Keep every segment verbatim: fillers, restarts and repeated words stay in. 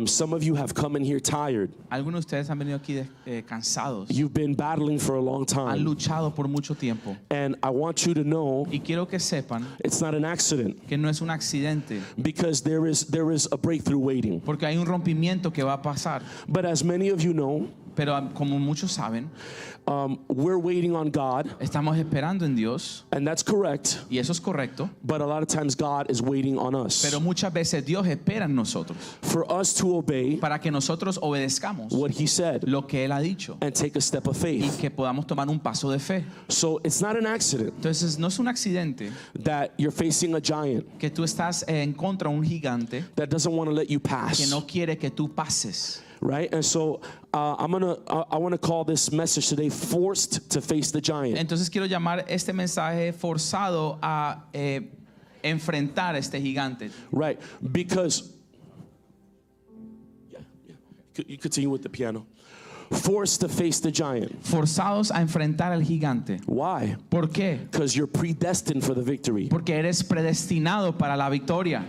Um, some of you have come in here tired. Algunos de ustedes han venido aquí de, eh, cansados. You've been battling for a long Han time. luchado por mucho tiempo. And I want you to know Y quiero que sepan it's not an accident, que no es un accidente, because there is there is a breakthrough waiting. porque hay un rompimiento que va a pasar. But as many of you know, Pero um, como muchos saben, um, we're waiting on God, estamos esperando en Dios, and that's correct. y eso es correcto. But a lot of times God is waiting on us Pero muchas veces Dios espera en nosotros for us to obey para que nosotros obedezcamos what He said lo que Él ha dicho and take a step of y faith. que podamos tomar un paso de fe. So it's not an accident Entonces no es un accidente that you're facing a giant que tú estás en contra de un gigante that doesn't want to let you que pass, no quiere que tú pases. right? And so uh, I'm gonna uh, I want to call this message today "Forced to Face the Giant." Entonces quiero llamar este mensaje forzado a eh, enfrentar a este gigante. Right, because yeah, yeah. You- you continue with the piano. Forced to face the giant. Forzados a enfrentar al gigante. Why? ¿Por qué? Because you're predestined for the victory. Porque eres predestinado para la victoria.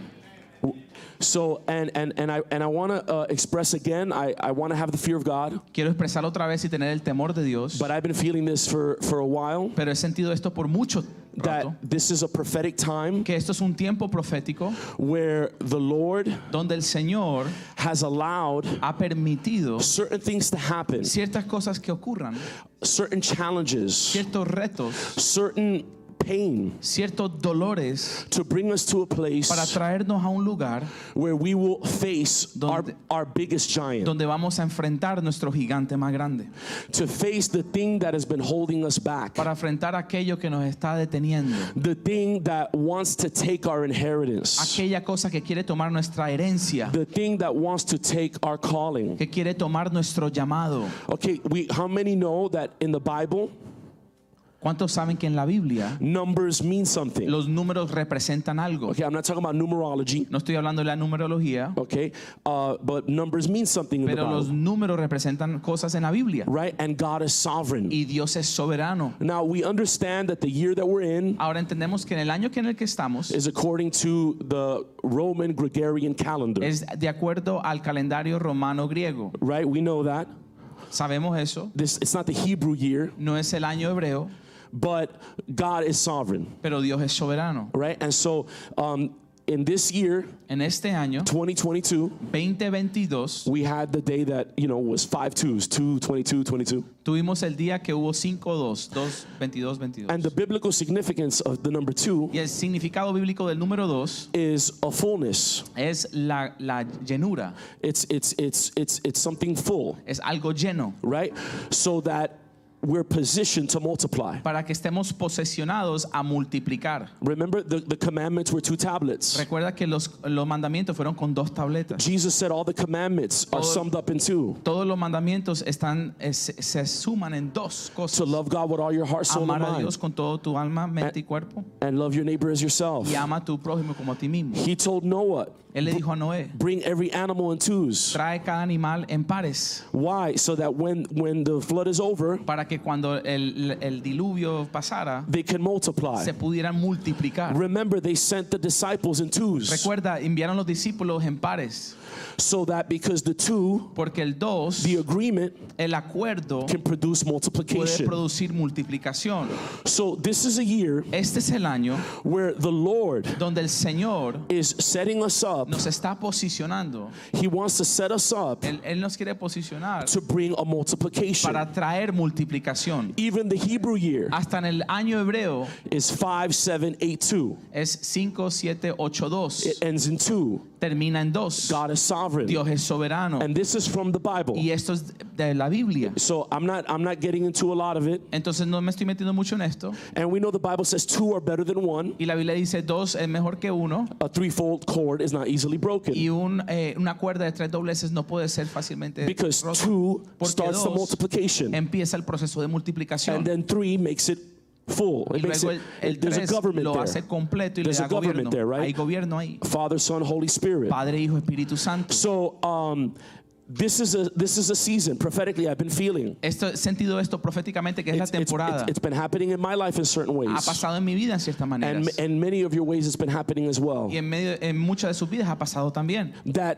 So and and and I and I want to uh, express again. I I want to have the fear of God, Quiero expresar otra vez y tener el temor de Dios. but I've been feeling this for for a while. Pero he sentido esto por mucho That rato. this is a prophetic time Que esto es un tiempo profético where the Lord donde el Señor has allowed ha permitido certain things to happen, ciertas cosas que ocurran, certain challenges, ciertos retos, certain pain, ciertos dolores to bring us to a place para traernos a un lugar where we will face our, Donde- our biggest giant, donde vamos a enfrentar nuestro gigante más grande, to face the thing that has been holding us back, para enfrentar aquello que nos está deteniendo, the thing that wants to take our inheritance, aquella cosa que quiere tomar nuestra herencia, the thing that wants to take our calling. que quiere tomar nuestro llamado. Okay, we how many know that in the Bible ¿Cuántos saben que en la Biblia numbers mean something? los números representan algo? Okay, I'm not talking about numerology, No estoy hablando de la numerología, okay? Uh, but numbers mean something in the pero los Bible, números representan cosas en la Biblia. right? And God is sovereign. Y Dios es soberano. Now we understand that the year that we're in Ahora entendemos que en el año que en el que estamos is according to the Roman Gregorian calendar, es de acuerdo al calendario romano griego. right? We know that. Sabemos eso. This it's not the Hebrew year, No es el año hebreo, but God is sovereign, pero Dios es soberano. right? And so um, in this year, En este año twenty twenty-two, veinte veintidós we had the day that, you know, was five twos, two, twenty-two, twenty-two. tuvimos el día que hubo cinco dos, dos veintidós veintidós. And the biblical significance of the number two Y el significado bíblico del número dos is a fullness. es la, la llenura, It's it's it's it's it's something full, es algo lleno, right? So that we're positioned to multiply. para que estemos posesionados a multiplicar. Remember, the, the commandments were two tablets. Recuerda que los, los mandamientos fueron con dos tabletas. Jesus said all the commandments are Todo- summed up in two. Todos los mandamientos están, eh, se, se suman en dos To cosas. love God with all your heart, soul, and Amar a Dios mind, con todo tu alma, mente y cuerpo. and love your neighbor as yourself. Y ama a tu prójimo como a ti mismo. He told Noah, Él le dijo a Noé, bring every animal in twos. trae cada animal en pares, Why? So that when when the flood is over, para que cuando el, el diluvio pasara, they can multiply. se pudieran multiplicar. Remember, they sent the disciples in twos, Recuerda, enviaron los discípulos en pares, so that because the two, porque el dos, the agreement, el acuerdo, can produce puede multiplication. producir multiplicación. So this is a year Este es el año where the Lord donde el Señor is setting us up. nos está posicionando. He wants to set us up Él, él nos quiere posicionar to bring a multiplication. para traer multiplicación. Even the Hebrew year Hasta en el año hebreo is five, seven, eight, two. es cinco, siete, ocho, dos. It ends in two. Termina en dos. God is sovereign. Dios es soberano. And this is from the Bible. Y esto es de la Biblia. So I'm not I'm not getting into a lot of it. Entonces no me estoy metiendo mucho en esto. And we know the Bible says two are better than one. Y la Biblia dice dos es mejor que uno. A threefold cord is not easily broken. Y un, eh, una cuerda de tres dobleces no puede ser fácilmente Because rota. two Porque starts the dos multiplication. empieza el proceso de multiplicación. And then three makes it full. Y It makes luego el, el it, there's a tres government lo hace there. completo y le There's da a government gobierno. there, right? Hay gobierno ahí. Father, Son, Holy Spirit. Padre, Hijo, Espíritu Santo. So um, this is a this is a season prophetically I've been feeling. Esto, he sentido esto proféticamente que es la It's, it's, temporada. it's, it's been happening in my life in certain Ha ways. pasado en mi vida en ciertas maneras. And in many of your ways it's been happening as well. Y en, medio, en muchas de sus vidas ha pasado también. That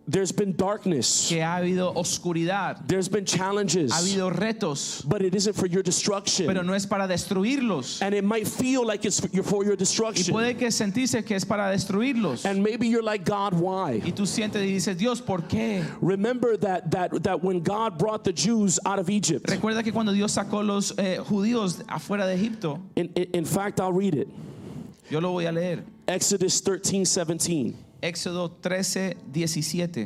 There's been darkness. que ha habido oscuridad, There's been challenges. ha habido retos, But it isn't for your destruction. pero no es para destruirlos. And it might feel like it's for your, for your Y destruction. puede que sentirse que es para destruirlos. And maybe you're like, God, why? Y tú sientes y dices, Dios, ¿por qué? Remember that that that when God brought the Jews out of Egypt. Recuerda que cuando Dios sacó los eh, judíos afuera de Egipto, In, in, in fact, I'll read it. yo lo voy a leer. Exodus thirteen seventeen. Éxodo trece, diecisiete.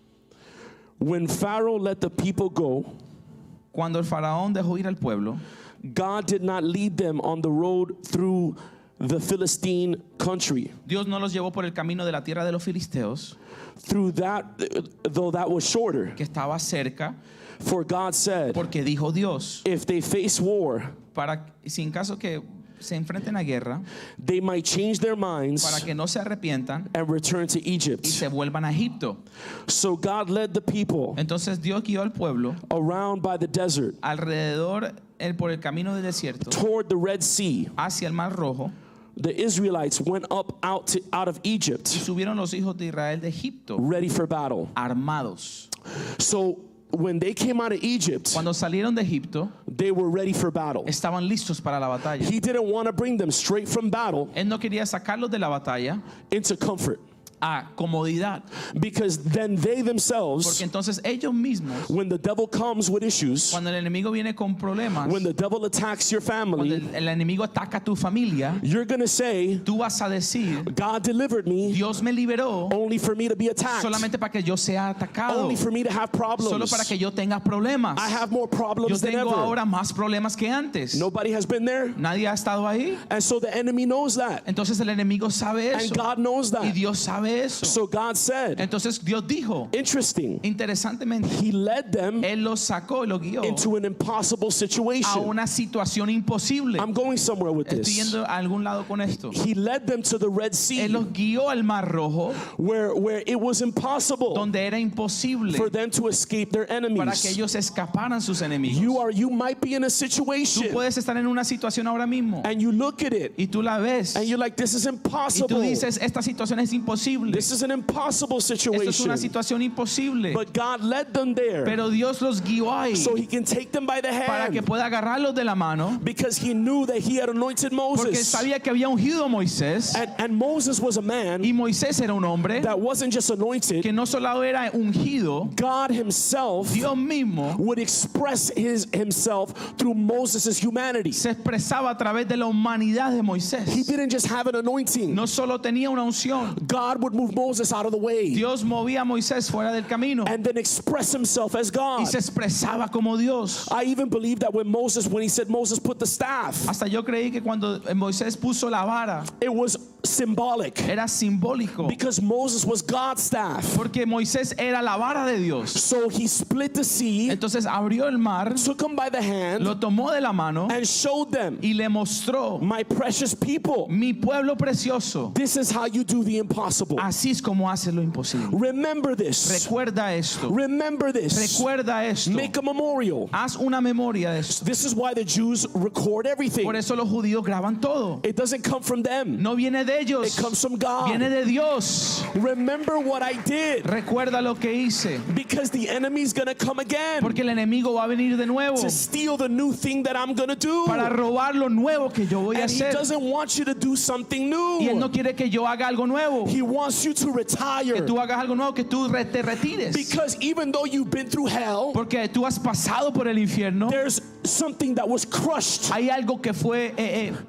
When Pharaoh let the people go, Cuando el faraón dejó ir al pueblo, God did not lead them on the road through the Philistine country. Dios no los llevó por el camino de la tierra de los filisteos, Through that, though that was shorter. que estaba cerca, For God said, porque dijo Dios, if they face war, para si en caso que se enfrenten a guerra, they might change their para minds que no se arrepientan and return to y Egypt. se vuelvan a Egipto. So God led the people Entonces Dios guió al pueblo around by the desert alrededor el, por el camino del desierto toward the Red Sea. hacia el Mar Rojo, The Israelites went up out to, out of y Egypt subieron los hijos de Israel de Egipto ready for battle. armados. So when they came out of Egypt, Cuando salieron de Egipto, they were ready for battle. estaban listos para la batalla. He didn't want to bring them straight from battle Él no quería sacarlos de la batalla into comfort, a comodidad, because then they porque themselves, entonces ellos mismos, when the devil comes with issues, cuando el enemigo viene con problemas, when the devil attacks your cuando family, el, el enemigo ataca a tu familia, you're going to say, tú vas a decir, God delivered me Dios me liberó only for me to be attacked, solamente para que yo sea atacado, only for me to have solo problems. para que yo tenga problemas. I have more Yo problems than tengo ever. ahora más problemas que antes. Nobody has been there. Nadie ha estado ahí. And so the enemy knows that. Entonces el enemigo sabe And eso. God knows Y that. Dios sabe eso. So God said, Entonces Dios dijo, interesting, interesantemente, He led them Él los sacó y los guió into an impossible a situation. una situación imposible. I'm going somewhere with Estoy this. yendo a algún lado con esto. He led them to the Red Él Sea, los guió al Mar Rojo, where, where it was impossible donde era imposible for them to escape their para que enemies. ellos escaparan sus enemigos. You are, you might be in a Tú situation puedes estar en una situación ahora mismo and you look at it y tú la ves and you're like, this is y tú impossible. dices, esta situación es imposible. This is an impossible Esto es una situation. situación imposible. But God led them there Pero Dios los guió ahí so He can take them by the para que hand, pueda agarrarlos de la mano, because He knew that He had anointed porque Moses. sabía que había ungido a Moisés, And, and Moses was a man y Moisés era un hombre that wasn't just anointed. que no solo era ungido, God Himself Dios mismo would express his himself through Moses' humanity. se expresaba a través de la humanidad de He Moisés. didn't just have an anointing. No solo tenía una unción, God would move Moses out of the way Dios movía a Moisés fuera del camino and then express Himself as y God. se expresaba como Dios. I even believe that when Moses, when he said Moses put the staff, Hasta yo creí que cuando Moisés puso la vara it was symbolic, era simbólico, because Moses was God's staff. porque Moisés era la vara de Dios. So He split the sea, Entonces abrió el mar, took them by the hand, lo tomó de la mano and showed them, y le mostró, my precious people, mi pueblo precioso, this is how you do the impossible. así es como haces lo imposible. Remember this. Recuerda esto, Remember this. recuerda esto, Make a memorial. haz una memoria de esto. This is why the Jews record everything. Por eso los judíos graban todo. It doesn't come from them. No viene de It ellos, comes from God. viene de Dios. Remember what I did, Recuerda lo que hice, because the enemy's going to come again porque el enemigo va a venir de nuevo to steal the new thing that I'm going to do. para robar lo nuevo que yo voy a And He hacer. doesn't want you to do something Y él no new. quiere que yo haga algo nuevo, He wants you to que retire, tú hagas algo nuevo, que tú re- te retires. because even though you've been through hell, Porque tú has pasado por el infierno, there's something that was crushed. hay algo que fue eh, eh,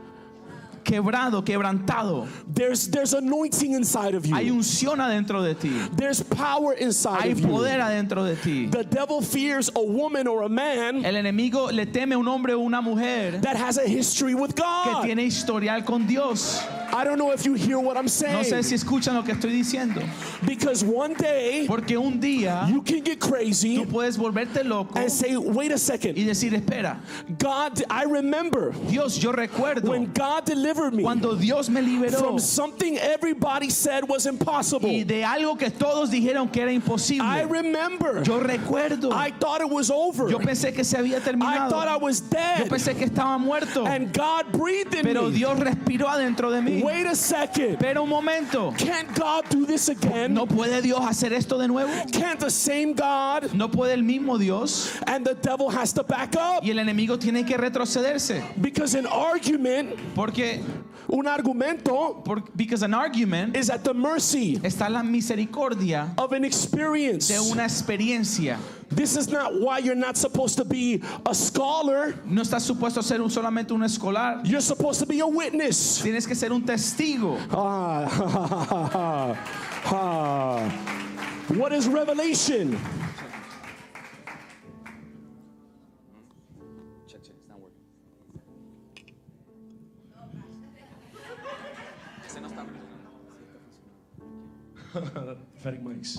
quebrado, quebrantado. There's there's anointing inside of Hay you. unción adentro de ti, There's power inside hay of you. poder adentro de ti. The devil fears a woman or a man El enemigo le teme a un hombre o una mujer that has a history with que God. tiene historial con Dios. I don't know if you hear what I'm No saying. sé si escuchan lo que estoy diciendo, Because one day porque un día you can get crazy tú puedes volverte loco and say, wait a y second, decir, espera, God, I remember Dios, yo recuerdo when God delivered me cuando Dios me liberó from something everybody said was impossible. y de algo que todos dijeron que era I imposible. remember. Yo recuerdo, I thought it was over. yo pensé que se había I thought I terminado, was yo dead. pensé que estaba muerto, And God breathed in pero me. Dios respiró adentro de mí. wait a second. Pero un momento, Can't God do this again? ¿no puede Dios hacer esto de nuevo? Can't the same God ¿No puede el mismo Dios? and the devil has to back up? Y el enemigo tiene que retrocederse. Because an argument, Porque, un argumento, por, because an argument is at the mercy está la misericordia of an experience. de una experiencia. This is not why you're not supposed to be a scholar. No estás supuesto a ser un, solamente un escolar. You're supposed to be a witness. Tienes que ser un testigo. Ah, ha, ha, ha, ha, ha. What is revelation? Prophetic mics.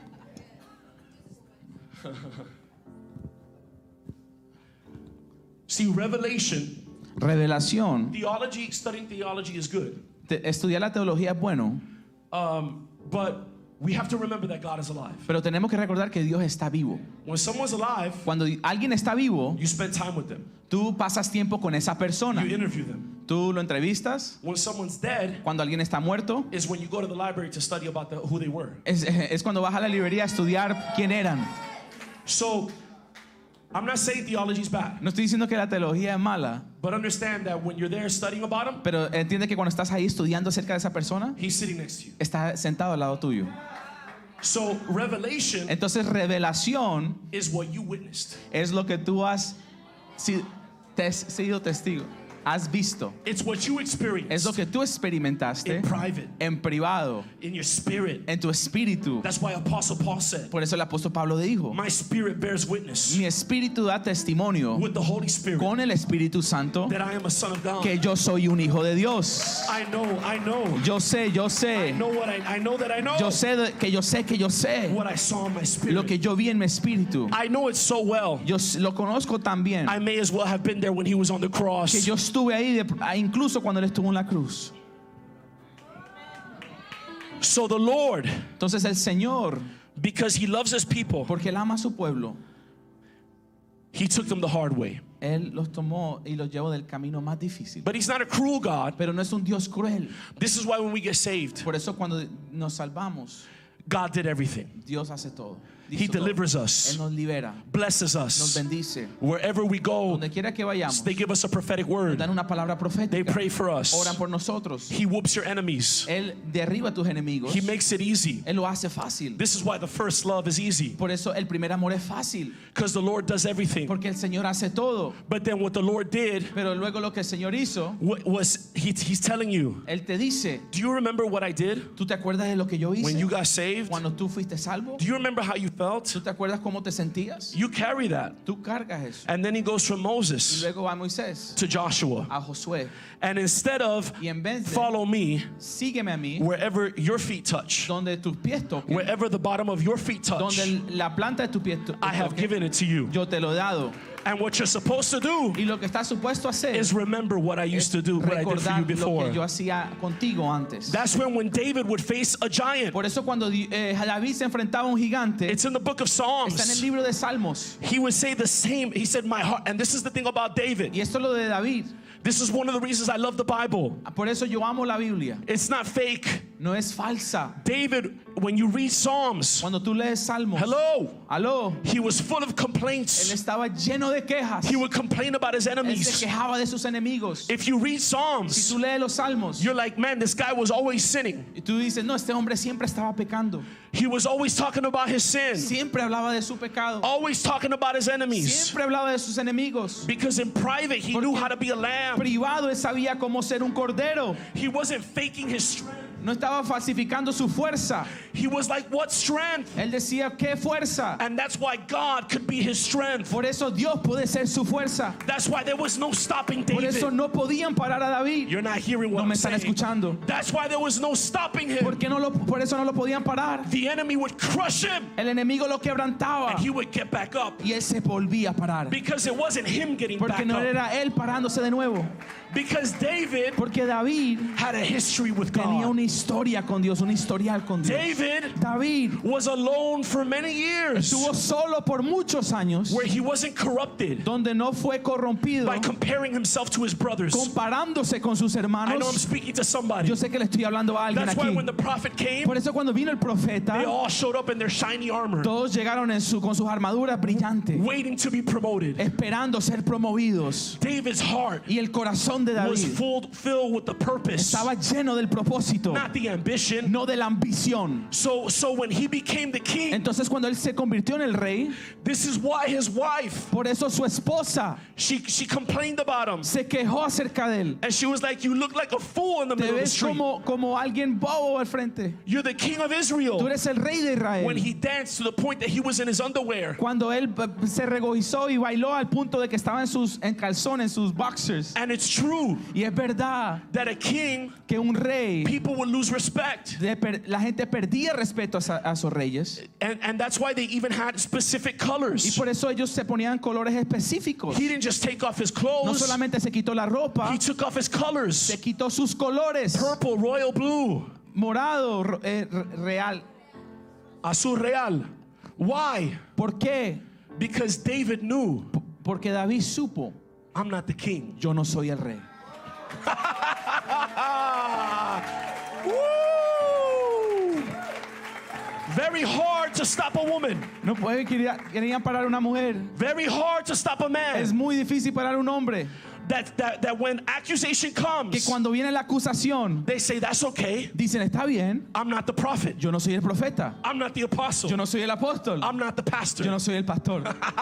See, revelation, Revelación. theology, studying theology is good. Te- estudiar la teología es bueno, Um, but we have to remember that God is alive. pero tenemos que recordar que Dios está vivo. When someone's alive, Cuando alguien está vivo, you spend time with them. tú pasas tiempo con esa persona. You interview them. Tú lo entrevistas. When someone's dead, Cuando alguien está muerto, is when you go to the library to study about the, who they were. es, es cuando vas a la librería a estudiar quién eran. So, I'm not saying theology is bad, No estoy diciendo que la teología es mala, but understand that when you're there studying about him, pero entiende que cuando estás ahí estudiando acerca de esa persona, he's sitting next to you. está sentado al lado tuyo. So, revelation Entonces, revelación is what you witnessed. es lo que tú has si- tes- sido testigo, has visto. It's what you Es experienced lo que tú experimentaste in private, en privado, in your spirit. en tu espíritu. That's why Apostle Paul said, Por eso el apóstol Pablo dijo, my spirit bears witness mi espíritu da testimonio with the Holy Spirit con el Espíritu Santo that I am a son of God. que yo soy un hijo de Dios. I know, I know. Yo sé, yo I sé, know what I, I know that I know. yo sé de- que yo sé que yo sé What I saw in my lo spirit. que yo vi en mi espíritu. I know it so well. Yo s- lo conozco también, I may as well have been there when he was on the que cross. yo estuve ahí de- incluso cuando él estuvo en la cruz. So the Lord, Entonces el Señor, because he loves his people, porque él ama a su pueblo, he took them the hard way. él los tomó y los llevó del camino más difícil. But he's not a cruel God. Pero no es un Dios cruel. This is why when we get saved, Por eso cuando nos salvamos, God did everything. Dios hace todo. He Hizo todo. delivers Él us, nos libera, blesses nos us. bendice. Wherever we go, Donde quiera que vayamos, they give us a prophetic word. dan una palabra They profética. pray for us. Oran por nosotros. He whoops your enemies. Él derriba a tus enemigos. He makes it easy. Él lo hace fácil. This is why the first love is easy, Por eso el primer amor es fácil. because the Lord does everything. Porque el Señor hace todo. But then what the Lord did Pero luego lo que el Señor hizo, wa- was he, he's telling you, Él te dice, do you remember what I did ¿tú te acuerdas de lo que yo when hice? you got saved? Cuando tú fuiste salvo. Do you remember how you felt? ¿Tú te acuerdas cómo te sentías? You carry that. Tú cargas eso. And then he goes from Y Moses luego va Moisés to Joshua. a Josué. And instead of Y en vez de follow me sígueme a mí, wherever your feet touch, donde tus pies toquen, wherever the bottom of your feet touch, donde el- la planta de tus pies to- I have toque, given it to you. yo te lo he dado. And what you're supposed to do Y lo que estás supuesto a hacer is remember what I used to do, what I did for recordar you lo que before. yo hacía contigo antes. That's when when David would face a giant. Por eso cuando Di- eh, David se enfrentaba a un gigante, It's in the book of está en el Psalms. libro de Salmos. He would say the same. He said, my heart, and this is the thing about David. Y esto es lo de David. This is one of the reasons I love the Bible. Por eso yo amo la Biblia. It's not fake. No es falsa. David, when you read Psalms, Cuando tú lees Salmos, hello, aló, he was full of él complaints. estaba lleno de quejas. He would complain about his Él se enemies. quejaba de sus enemigos. If you read Si Psalms, tú lees los Salmos you're like, man, this guy was always sinning. y tú dices, no, este hombre siempre estaba pecando. He was always talking about his sin, Siempre hablaba de su pecado. always talking about his enemies. Siempre hablaba de sus enemigos. Because in private, he knew how to be a lamb. Privado, él sabía cómo ser un cordero. He wasn't faking his strength. No estaba falsificando su fuerza. He was like, what strength? Él decía, ¿qué fuerza? And that's why God could be his strength. Por eso Dios puede ser su fuerza. That's why there was no stopping Por eso David. no podían parar a David. You're not hearing what No I'm me están saying. escuchando. That's why there was no stopping him. ¿Por qué no lo, por eso no lo podían parar. The enemy would crush him El enemigo lo quebrantaba and he would get back up. y él se volvía a parar. Because it wasn't him getting Porque back no up. era él parándose de nuevo. Because David Porque David had a history with tenía God. una historia con Dios, un historial con Dios. David David was alone for many years, estuvo solo por muchos años, where he wasn't corrupted donde no fue corrompido, by comparing himself to his brothers. comparándose con sus I know I'm hermanos. speaking to somebody. Yo sé que le estoy hablando a alguien That's why aquí. when the prophet came, Por eso cuando vino el they profeta, all showed up in their shiny armor, todos llegaron en su, con sus armaduras brillantes, waiting to be promoted. esperando ser promovidos. David's heart Y el corazón de was David full, filled with the purpose, estaba lleno del propósito, not the ambition. no de la ambición. So, so when he became the king, Entonces cuando él se convirtió en el rey, this is why his wife, por eso su esposa she she complained about him, se quejó acerca de él. and she was like, "You look like a fool in the Te middle of the ves street. como, como alguien bobo al frente. You're the king of Tú Israel." eres el rey de When Israel. he danced to the point that he was in his underwear, Cuando él eh, se regocijó y bailó al punto de que estaba en sus en calzones, en sus boxers. and it's true Y es verdad that a king, que un rey, people would lose respect, de per- la gente perdía respeto a, esa- a esos reyes. and and that's why they even had specific Y colors. por eso ellos se ponían colores específicos. He didn't just take off his No clothes; solamente se quitó la ropa, he took off his colors: se quitó sus colores. purple, royal blue, Morado, ro- eh, r- real. azul real. Why? ¿Por qué? Because David knew, P- Porque David supo, I'm not the king. yo no soy el rey. Woo! Very hard to stop a woman. No puede quería- querían parar una mujer. Very hard to stop a Es man. muy difícil parar un hombre. That, that, that when accusation Que comes, cuando viene la acusación, they say, that's okay. dicen, está bien, I'm not the prophet. yo no soy el profeta, I'm not the apostle. yo no soy el apóstol, I'm not the pastor. yo no soy el pastor.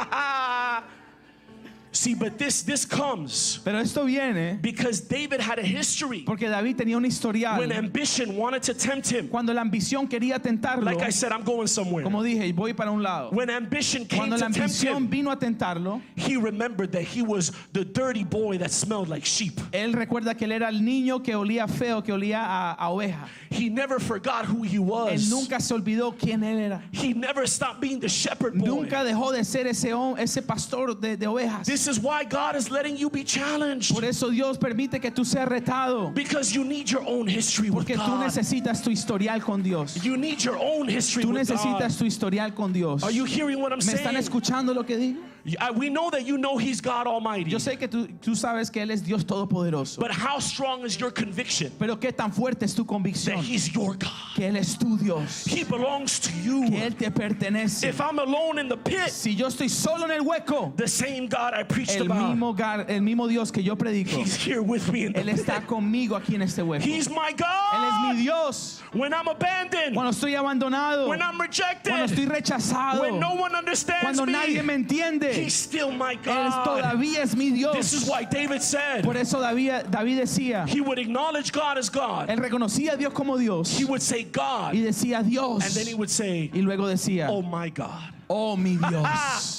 See, but this this comes Pero esto viene because David had a history porque David tenía un when historial. ambition wanted to tempt him. Cuando la ambición quería tentarlo, Like I said, I'm going somewhere. como dije, voy para un lado. When ambition came Cuando to la tempt ambición him, vino a tentarlo, he remembered that he was the dirty boy that smelled like sheep. él recuerda que él era el niño que olía feo, que olía a, a oveja. He never forgot who he Él was. nunca se olvidó quién él era. He never stopped being the shepherd boy. Nunca dejó de ser ese, hom- ese pastor de, de ovejas. This is why God is letting you be challenged. Por eso Dios permite que tú seas retado. Because you need your own history with Porque tú God. necesitas tu historial con Dios. You need your own history Tú with God. necesitas tu historial con Dios. Are you hearing what I'm ¿Me están saying? escuchando lo que digo? I- We know that you know He's God Almighty. Yo sé que tú, tú sabes que Él es Dios Todopoderoso. But how strong is your conviction Pero qué tan fuerte es tu that convicción He's your God? que Él es tu Dios, He belongs to you. que Él te pertenece. If I'm alone in the pit, Si yo estoy solo en el hueco, the same God I preached el about, mismo, gar- el mismo Dios que yo predico, He's here with me in the Él está pit. conmigo aquí en este hueco. Él He's my es mi God. Dios. When I'm abandoned, Cuando estoy abandonado, when I'm cuando estoy rejected, rechazado, when no one understands cuando nadie me me, entiende, He's still my Él God. todavía es mi This is Dios. why David said Por eso David, David decía, he would acknowledge God as God. él reconocía a Dios como Dios He would say God, y decía Dios, and then he would say, y luego decía, oh my God. oh mi Dios.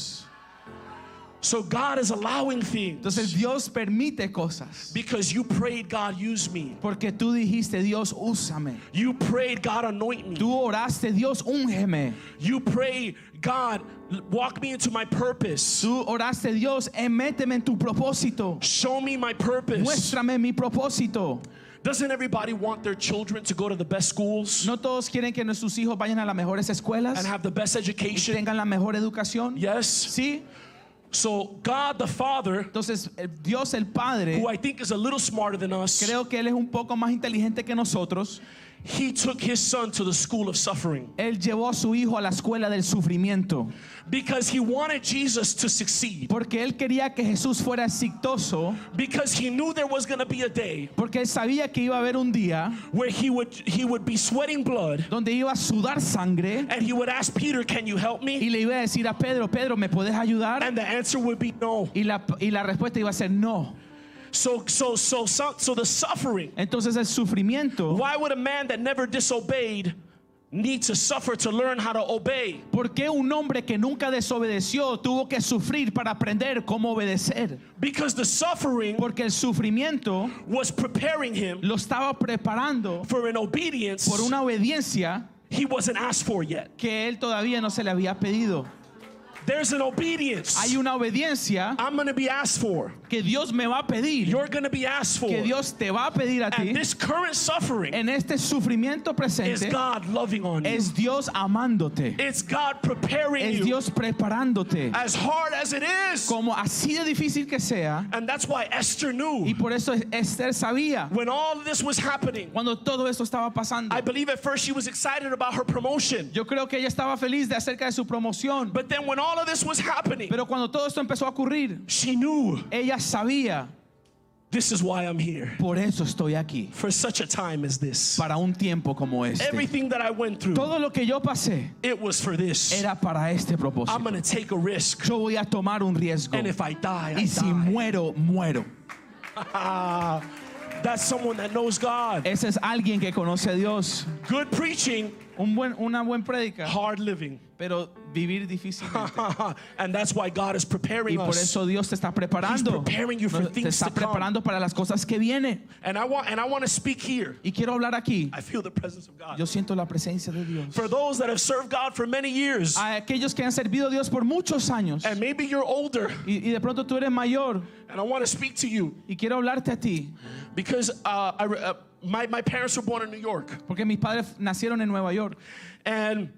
So God is allowing things Entonces Dios permite cosas because you prayed, God, use me. porque tú dijiste, Dios, úsame. You prayed, God, anoint me. Tú oraste, Dios, úngeme. You pray, God, walk me into my purpose. Tú oraste, Dios, eh, méteme en tu propósito. Show me my purpose. Muéstrame mi propósito. Doesn't everybody want their children to go to the best schools No todos quieren que nuestros hijos vayan a las mejores escuelas, and have the best education? tengan la mejor educación. Yes. Sí. So God the Father, Entonces, el Dios el Padre, who I think is a little smarter than us, creo que Él es un poco más inteligente que nosotros. He took his son to the school of suffering Él llevó a su hijo a la escuela del sufrimiento because he wanted Jesus to succeed. porque Él quería que Jesús fuera exitoso, Because he knew there was going to be a day porque Él sabía que iba a haber un día where he would he would be sweating blood donde iba a sudar sangre and he would ask Peter, "Can you help y me?" le iba a decir a Pedro, Pedro, ¿me puedes ayudar? And the answer would be no. Y la, y la respuesta iba a ser no. So so so so, so the suffering. Entonces el sufrimiento, Why would a man that never disobeyed need to suffer to learn how to obey? ¿por qué un hombre que nunca desobedeció tuvo que sufrir para aprender cómo obedecer? Because the suffering Porque el sufrimiento was preparing him lo estaba preparando for an obedience por una obediencia he wasn't asked for yet. que él todavía no se le había pedido. There's an obedience Hay una obediencia I'm going to be asked for. que Dios me va a pedir, You're going to be asked for. que Dios te va a pedir a ti. And this current suffering En este sufrimiento is presente God loving on you. es Dios amándote, It's God preparing es you Dios preparándote. as hard as it is. Como así de difícil que sea, And that's why Esther knew y por eso Esther sabía when all of this was happening. cuando todo esto estaba pasando. I believe at first she was excited about her promotion. Yo creo que ella estaba feliz de acerca de su promoción, But then when all of this was happening, pero cuando todo esto empezó a ocurrir, she knew ella sabía, this is why I'm here. por eso estoy aquí, For such a time as this. para un tiempo como este. Everything that I went through, Todo lo que yo pasé it was for this. era para este I'm propósito. going to take a risk. Yo voy a tomar un riesgo, And if I die, I y si die. muero, muero. Ah, that's someone that knows God. Ese es alguien que conoce a Dios. Good preaching, Un buen, una buena prédica, hard living. pero vivir difícilmente. And that's why God is Y preparing por us. eso Dios te está preparando. He's preparing you for Te things está to come. preparando para las cosas que vienen. And I want and I want to speak here. Y quiero hablar aquí. I feel the presence of God. Yo siento la presencia de Dios. For those that have served God for many years, A aquellos que han servido a Dios por muchos años. and maybe you're older, Y, y de pronto tú eres mayor. and I want to speak to you Y quiero hablarte a ti. because uh, I, uh, my my parents were born in New York, Porque mis padres nacieron en Nueva York. and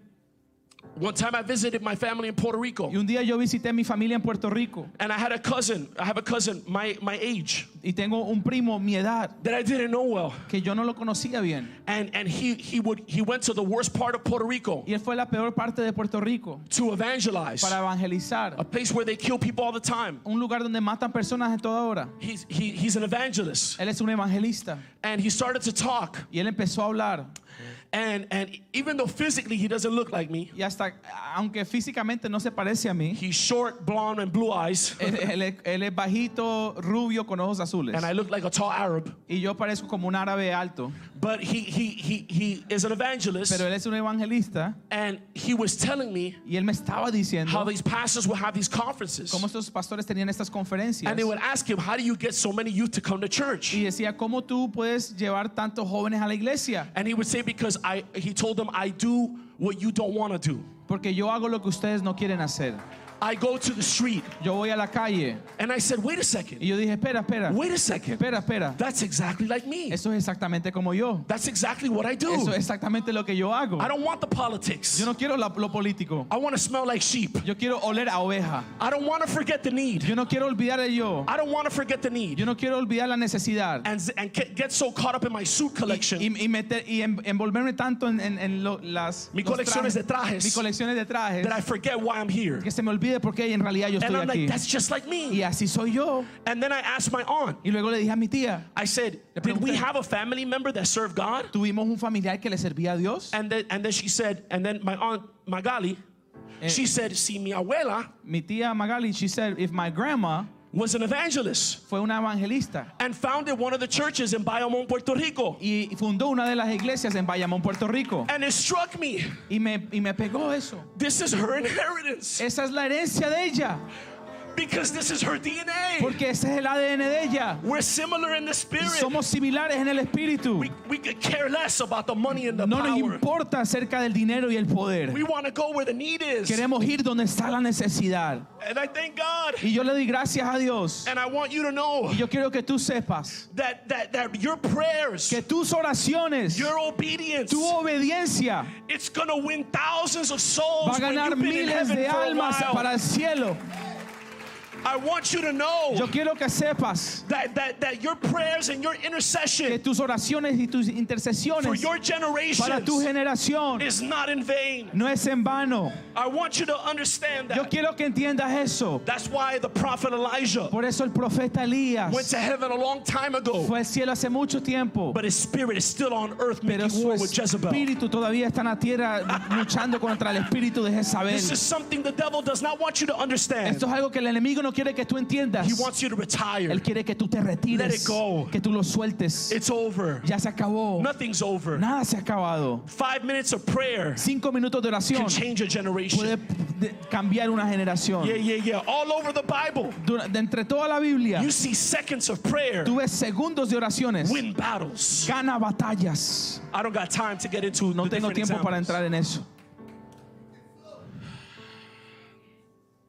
one time I visited my family in Puerto Rico, Y un día yo visité a mi familia en Puerto Rico. and I had a cousin. I have a cousin my my age Y tengo un primo, mi edad, that I didn't know well, que yo no lo conocía bien. and and he he would he went to the worst part of Puerto Rico Y él fue a la peor parte de Puerto Rico to evangelize, para evangelizar. a place where they kill people all the time. Un lugar donde matan personas en toda hora. He's he, he's an evangelist, Él es un evangelista. and he started to talk, Y él empezó a hablar. and and even though physically he doesn't look like me, Y hasta, aunque físicamente no se parece a mí, he's short, blonde, and blue eyes, él, él es- él es bajito, rubio, con ojos azules. and I look like a tall Arab. Y yo parezco como un árabe alto. But he he he he is an evangelist, Pero él es un evangelista. and he was telling me Y él me estaba diciendo how these pastors would have these conferences, cómo estos pastores tenían estas conferencias. and they would ask him, "How do you get so many youth to come to church?" Y decía, ¿cómo tú puedes llevar tantos jóvenes a la iglesia? And he would say, "Because I," he told them, "I do what you don't want to do. Porque yo hago lo que ustedes no quieren hacer. I go to the street." Yo voy a la calle. And I said, "Wait a second. Y yo dije, espera, espera. Wait a second. Espera, espera. That's exactly like me. Eso es exactamente como yo. That's exactly what I do. Eso es exactamente lo que yo hago. I don't want the politics. Yo no quiero la- lo político. I want to smell like sheep. Yo quiero oler a oveja. I don't want to forget the need. Yo no quiero olvidar el yo. I don't want to forget the need. Yo no quiero olvidar la necesidad. And, and get get so caught up in my suit collection. Y, y meter, y en- envolverme tanto en, en- en lo- las Mi los colecciones de trajes. mis colecciones de trajes, that I forget why I'm here. que se me olvide porque en realidad yo And estoy I'm aquí. like, that's just like me. Y así soy yo. And then I asked my aunt, Y luego le dije a mi tía, I said, Le did we pregunté. have a family member that served God? tuvimos un familiar que le servía a Dios. And then, and then she said, and then my aunt Magali, Eh. she said, si mi abuela Mi tía Magali, she said, if my grandma was an evangelist fue una evangelista and founded one of the churches in Bayamón, Puerto Rico. y fundó una de las iglesias en Bayamón, Puerto Rico. And it struck me, Y me, y me pegó eso. this is her inheritance Esa es la herencia de ella. because this is her D N A. Porque ese es el A D N de ella. We're similar in the Y spirit. somos similares en el espíritu. We, we could care less about the money and the No nos power. importa acerca del dinero y el poder. We want to go where the need is. Queremos ir donde está la necesidad. And I thank God. Y yo le doy gracias a Dios. And I want you to know Y yo quiero que tú sepas that, that, that your prayers, que tus oraciones, your obedience, tu obediencia it's going to win thousands of souls va a when ganar you've been in miles heaven de for a almas while. para el cielo. I want you to know Yo quiero que sepas that, that, that your prayers and your que intercession tus oraciones y tus for intercesiones your para generations tu generación is not in vain. no es en vano. I want you to understand Yo that. quiero que entiendas eso. That's why the prophet Elijah Por eso el profeta went Elías to heaven a long time ago, fue al cielo hace mucho tiempo, but his spirit is still on earth pero making su war with Jezebel. espíritu todavía está en la tierra luchando contra el espíritu de Jezabel. This is something the devil does not want you to understand. Esto es algo que el enemigo no quiere que tú entiendas. He wants you to retire. Él quiere que tú te retires, Let it go. que tú lo sueltes. It's over. Ya se acabó. Nothing's over. Nada se ha acabado. Five minutes of prayer Cinco minutos de oración can change a puede generation. de- cambiar una generación. Yeah, yeah, yeah. All over the Bible, Dura- de entre toda la Biblia, you see seconds of prayer tú ves segundos de oraciones. win battles. Gana batallas. I don't got time to get into No the tengo different tiempo para examples. entrar en eso.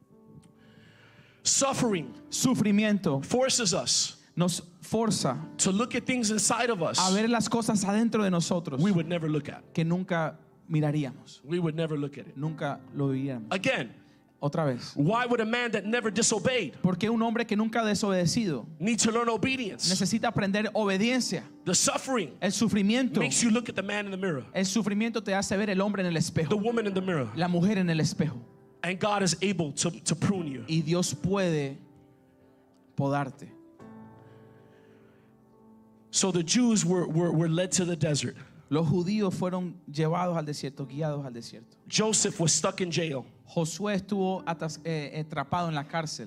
Suffering Sufrimiento forces us nos forza to look at things inside of us a ver las cosas adentro de nosotros we would never look at. que nunca miraríamos, We would never look at it. nunca lo veríamos. Again, Otra vez. why would a man that never disobeyed Porque un hombre que nunca ha desobedecido need to learn obedience? necesita aprender obediencia. The suffering El sufrimiento, makes you look at the man in the mirror, el sufrimiento te hace ver el hombre en el the espejo, woman in the mirror, la mujer en el espejo. and God is able to, to prune you. Y Dios puede podarte. So the Jews were, were, were led to the desert. Los judíos fueron llevados al desierto, guiados al desierto. Joseph was stuck in jail. Josué estuvo atas- eh, atrapado en la cárcel.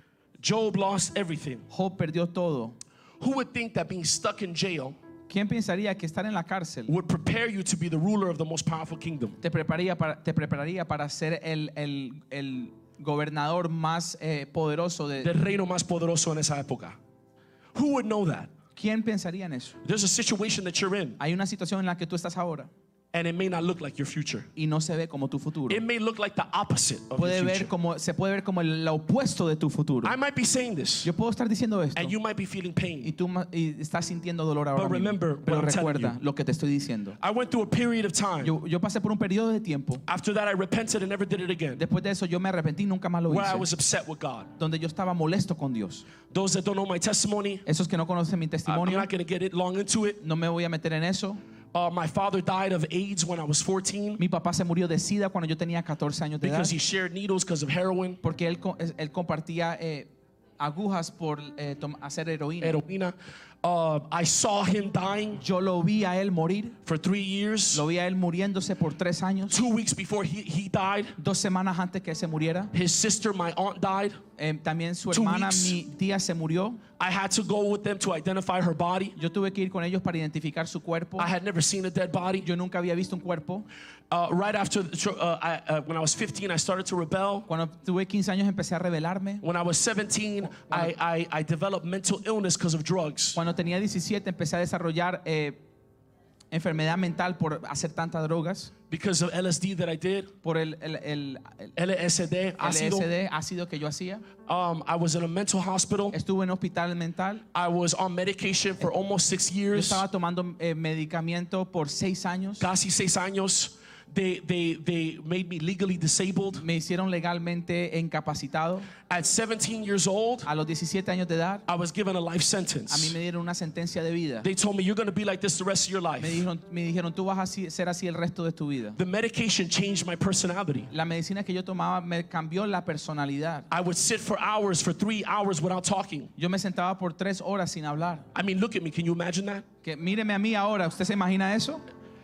Job lost everything. Job perdió todo. Who would think that being stuck in jail ¿Quién pensaría que estar en la cárcel would prepare you to be the ruler of the most powerful kingdom? te prepararía para, te prepararía para ser el, el, el gobernador más eh, poderoso de... Del reino más poderoso en esa época. Who would know that? ¿Quién pensaría en eso? There's a situation that you're in, Hay una situación en la que tú estás ahora and it may not look like your future. y no se ve como tu futuro. It may look like the opposite of Puede your ver future. como, se puede ver como el, lo opuesto de tu futuro. I might be saying this, Yo puedo estar diciendo esto and you might be feeling y pain. tú ma- y estás sintiendo dolor ahora But mismo. remember Pero what I'm telling recuerda you. lo que te estoy diciendo. I went through a period of time. Yo, yo pasé por un periodo de tiempo. After that, I repented and never did it again, Después de eso yo me arrepentí y nunca más lo where I hice. was upset with God. Donde yo estaba molesto con Dios. Those that don't know my testimony, Esos que no conocen mi I'm testimonio, not going to get it long into it. no me voy a meter en eso. Uh, my father died of AIDS when I was fourteen Mi papá se murió de SIDA cuando yo tenía catorce años de edad. because he shared needles because of heroin, Porque él, co- él compartía eh, agujas por eh, tom- hacer heroína. heroina. Uh, I saw him dying Yo lo vi a él morir. for three years. Lo vi a él muriéndose por tres años. Two weeks before he, he died, Dos semanas antes que él se muriera. his sister, my aunt, died. Eh, también su Two hermana, weeks. mi tía, se murió. I had to go with them to identify her body. Yo tuve que ir con ellos para identificar su cuerpo. I had never seen a dead body. Yo nunca había visto un cuerpo. Uh, right after, the, uh, I, uh, when I was fifteen, I started to rebel. Cuando tuve quince años empecé a rebelarme. When I was seventeen, I, I, I developed mental illness because of drugs. Cuando tenía diecisiete empecé a desarrollar eh, enfermedad mental por hacer tantas drogas, Because of L S D that I did, por el, el, el, el L S D, ácido. L S D, ácido que yo hacía. Um, I was in a mental hospital. Estuve en hospital mental. I was on medication for almost six Yo years. estaba tomando eh, medicamento por seis años. Casi seis años. They, they, they made me legally disabled. Me hicieron legalmente incapacitado. At seventeen years old, A los diecisiete años de edad, I was given a life a mí sentence. me dieron una sentencia de vida. They told me, you're going to be like this the rest of your life. Me dijeron, me dijeron, tú vas a así- ser así el resto de tu vida. The medication changed my personality. La medicina que yo tomaba me cambió la personalidad. I would sit for hours, for three hours without talking. Yo me sentaba por tres horas sin hablar. I mean, look at me. Can you imagine that? Que míreme a mí ahora, ¿usted se imagina eso?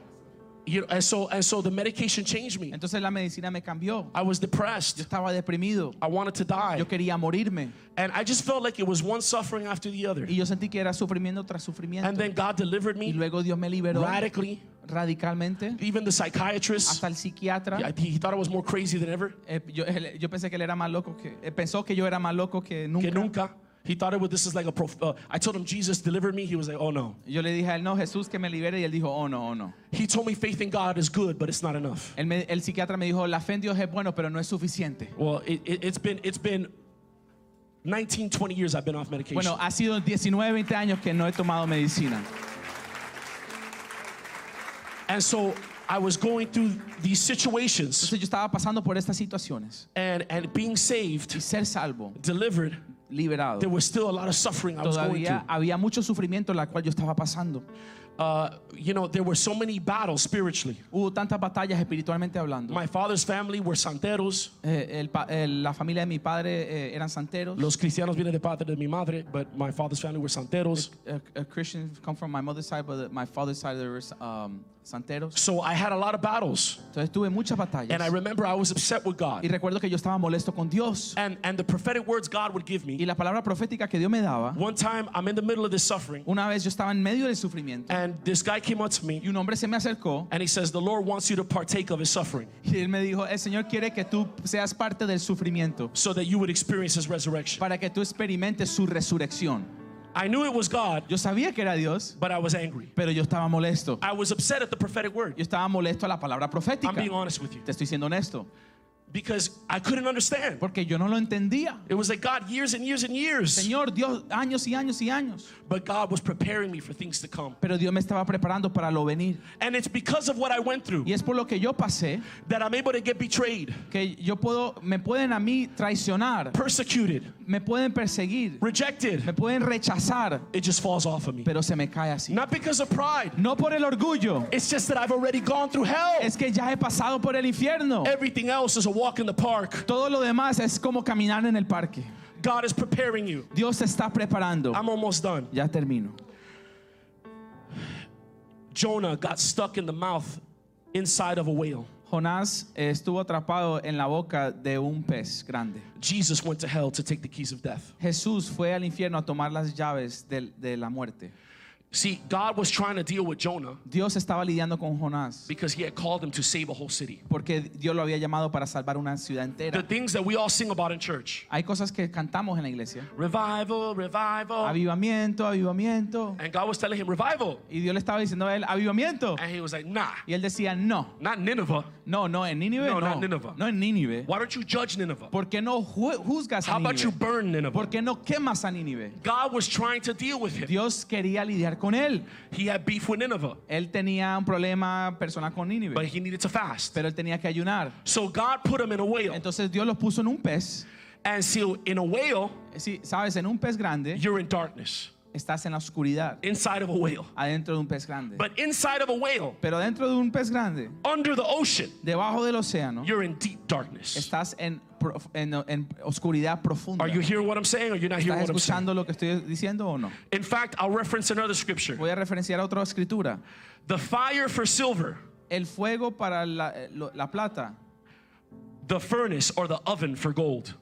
You know, and so and so the medication changed me. Entonces la medicina me cambió. I was Yo depressed. estaba deprimido. I wanted to die. Yo quería morirme. And I just felt like it was one suffering after the other. Y yo sentí que era sufrimiento tras And sufrimiento. then God delivered Y me luego Dios me liberó radically. radicalmente. Even the psychiatrist, Hasta el psiquiatra. yeah, he thought I was more crazy than ever. eh, yo, él- yo pensé que él era más loco que... eh, pensó que yo era más loco que nunca. Que nunca. He thought it was, this is like a prof, uh, I told him Jesus delivered me. He was like, oh no. Yo le dije a él, no, Jesús que me libere. Y él dijo, oh no, oh no. He told me faith in God is good, but it's not enough. Él me- el psiquiatra me dijo, la fe en Dios es bueno, pero no es suficiente. Well, it, it, it's been it's been nineteen, twenty years I've been off medication. Bueno, ha sido diecinueve, veinte años que no he tomado medicina. And so I was going through these situations Entonces yo estaba pasando por estas situaciones. and, and being Y saved, ser salvo, delivered, liberado. there was still a lot of suffering I was going Todavía through. había mucho sufrimiento en la cual yo estaba pasando. Uh, you know, there were so many battles spiritually. Hubo tantas batallas espiritualmente hablando. My father's family were santeros. Eh, el pa- el- la familia de mi padre eh, eran santeros. Los cristianos vienen de parte de mi madre, but my father's family were santeros. Uh, uh, Christians come from my mother's side, but my father's side they were um, santeros. So I had a lot of battles. Entonces tuve muchas batallas. And I remember I was upset with Y God. recuerdo que yo estaba molesto con Dios. And, and the prophetic words God would give Y me. la palabra profética que Dios me daba, One time I'm in the middle of this suffering, una vez yo estaba en medio del sufrimiento and this guy came up to me y un hombre se me acercó and he says, the Lord wants you to partake of his suffering y él me dijo, el Señor quiere que tú seas parte del sufrimiento so that you would experience his resurrection. para que tú experimentes su resurrección. I knew it was God, Yo sabía que era Dios, but I was angry. pero yo estaba molesto. I was upset at the prophetic word. Yo estaba molesto a la palabra I'm profética. being honest with you. Te estoy siendo honesto. because I couldn't understand. porque yo no lo entendía. It was like God, years and years and years. Señor, Dios, años y años y años. But God was preparing me for things to come. Pero Dios me estaba preparando para lo venir. And it's because of what I went through Y es por lo que yo pasé that I'm able to get betrayed, que yo puedo, me pueden a mí traicionar, persecuted, me pueden perseguir, rejected. me pueden rechazar, It just falls off of me. pero se me cae así. Not because of pride. No por el orgullo, It's just that I've already gone through hell. es que ya he pasado por el infierno. Everything else is a walk in the park. Todo lo demás es como caminar en el parque. God is preparing you. Dios se está preparando. I'm almost done. Ya termino. Jonah got stuck in the mouth inside of a whale. Jonás eh, estuvo atrapado en la boca de un pez grande. Jesus went to hell to take the keys of death. Jesús fue al infierno a tomar las llaves de, de la muerte. See, God was trying to deal with Jonah Dios estaba lidiando con Jonás because he had called him to save a whole city. porque Dios lo había llamado para salvar una ciudad The entera. things that we all sing about in church. Hay cosas que cantamos en la iglesia. Revival, revival. Avivamiento, avivamiento. And God was telling him, revival. Y Dios le estaba diciendo a él, avivamiento. And he was like, nah, Y él decía, no, not Nineveh. no, no, en Nínive No, no. not Nineveh. No en Nínive. Why don't you judge Nineveh? ¿Por qué no ju- juzgas How a about you Nínive? burn Nineveh? ¿Por qué no quemas a Nínive? God was trying to deal with him. Dios quería lidiar con él. He had beef with Nineveh, Él tenía un problema personal con but Nínive, he needed to fast. pero él tenía que ayunar. So God put him in a whale. Entonces Dios lo puso en un pez. And so in a whale, Sí, sabes, en un pez grande you're in darkness. estás en la oscuridad, Inside of a whale. adentro de un pez grande. But inside of a whale, Pero dentro de un pez grande, under the ocean, debajo del océano, you're in deep darkness. estás en, prof- en, en oscuridad profunda. Are you hearing what I'm saying or you're not hearing ¿Estás what I'm saying? escuchando lo que estoy diciendo o no? In fact, I'll reference another scripture. Voy a referenciar a otra escritura. The fire for silver, El fuego para la, eh, lo- la plata, the furnace or the oven for gold.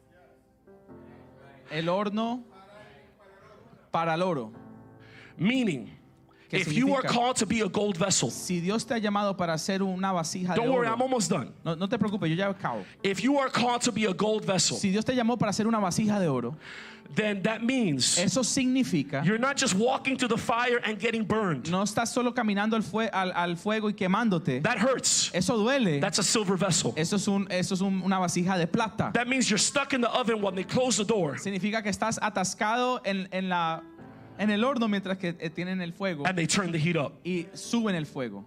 el horno para el oro. Meaning, ¿Qué if you are significa? called to be a gold vessel, Si Dios te ha llamado para hacer una vasija de don't worry, I'm oro, almost done. no, no te preocupes, yo ya acabo. If you are called to be a gold vessel, Si Dios te llamó para hacer una vasija de oro, then that means eso significa you're not just walking to the fire and getting burned. no estás solo caminando al, fue- al- al fuego y quemándote. That hurts. Eso duele. That's a silver vessel. Eso es, un, eso es un- una vasija de plata. That means you're stuck in the oven when they close the door Significa que estás atascado en, en, la, en el horno mientras que eh, tienen el fuego and they turn the heat up. y suben el fuego.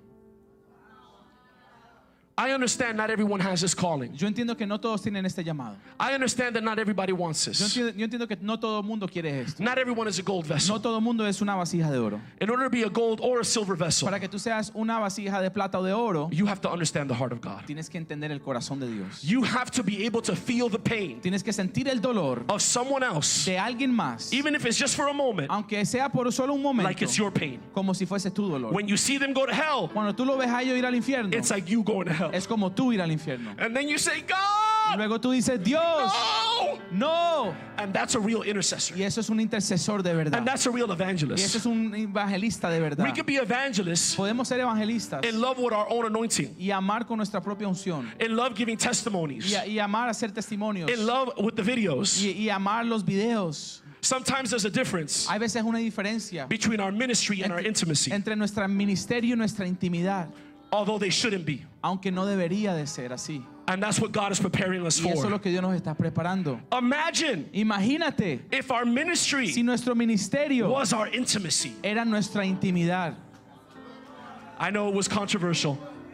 I understand not everyone has this calling. Yo entiendo que no todos tienen este llamado. I understand that not everybody wants Yo this. entiendo, yo entiendo que no todo el mundo quiere esto. Not everyone is a gold No vessel. todo el mundo es una vasija de oro. In order to be a gold or a silver vessel, Para que tú seas una vasija de plata o de oro, you have to understand the heart of God. tienes que entender el corazón de Dios. You have to be able to feel the pain Tienes que sentir el dolor of someone else, de alguien más, even if it's just for a moment, aunque sea por solo un momento, like it's your pain. como si fuese tu dolor. When you see them go to hell, Cuando tú lo ves a ellos ir al infierno, it's like you going to hell. es como tú ir al infierno. And then you say, Y God, luego tú dices, Dios, no! no. And that's a real intercessor. Y eso es un intercesor de verdad. And that's a real Y eso evangelist. es un evangelista de verdad. We could be evangelists Podemos ser evangelistas in love with our own anointing, y amar con nuestra propia unción. in love giving testimonies, Y, y amar hacer testimonios. in love with the videos. Y, y amar los videos. Sometimes there's a difference Hay veces una diferencia between our ministry and our intimacy, entre nuestro ministerio y nuestra intimidad, although they shouldn't be. aunque no debería de ser así. And that's what God is preparing us Y eso es for. lo que Dios nos está preparando. Imagine Imagínate if our ministry si nuestro ministerio was our intimacy. era nuestra intimidad. I know it was controversial.